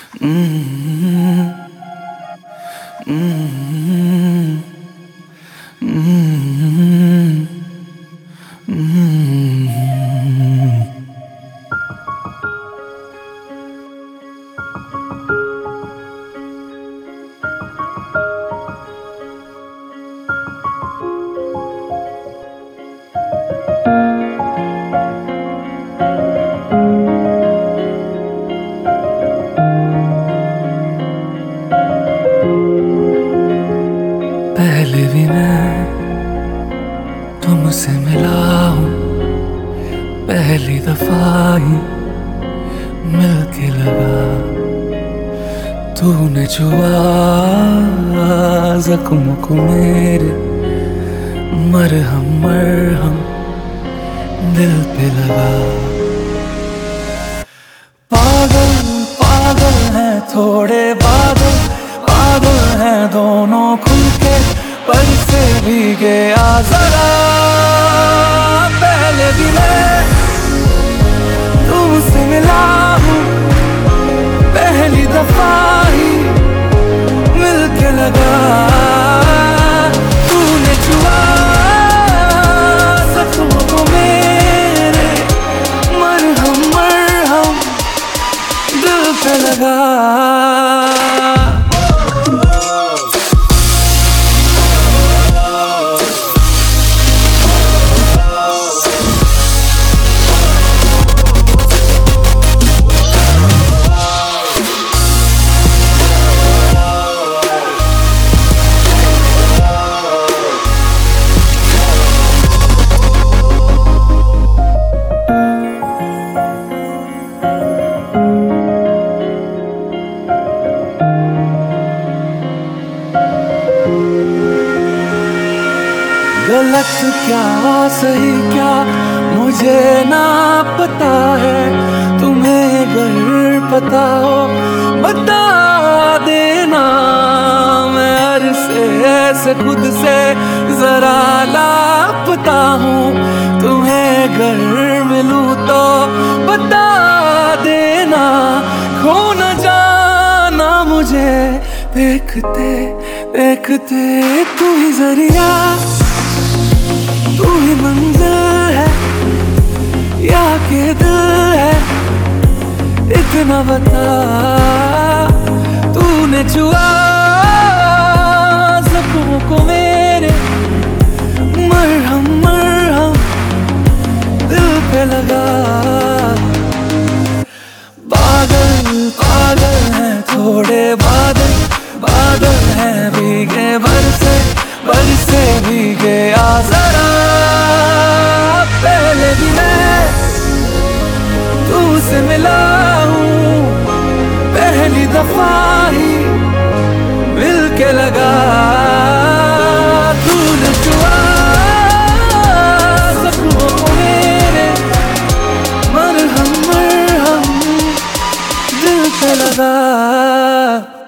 पहले भी मैं तुमसे मिला हूँ, पहली दफा ही मिलके लगा। तूने छुआ जख्म को मेरे, मरहम मरहम दिल पे लगा। पागल पागल है थोड़े बादल, बादल है दोनों खुल के पर से भीगे आ जरा। पहले भी मैं तुमसे मिला हूँ, पहली दफा ही मिलके लगा। तूने छुआ जख्मों को मेरे, मरहम मरहम दिल पे लगा। गलत क्या सही क्या मुझे ना पता है, तुम्हें अगर पता हो बता देना। मैं अरसे से खुद से जरा लापता हूँ, तुम्हें अगर मिलूँ तो बता देना। खो न जाना मुझे देखते देखते, तू ही जरिया तू ही मंजिल है या के दिल है, इतना बता। तूने छुआ जख्मों को मेरे, मरहम मरहम दिल पे लगा। बादल पागल है थोड़े बादल, बादल है भीगे बरसे बरसे भीगे आ जरा। पहले भी मैं तुमसे मिला हूँ, पहली दफा ही मिलके लगा। तूने छुआ जख्मों को मेरे, मरहम मरहम दिल पे लगा।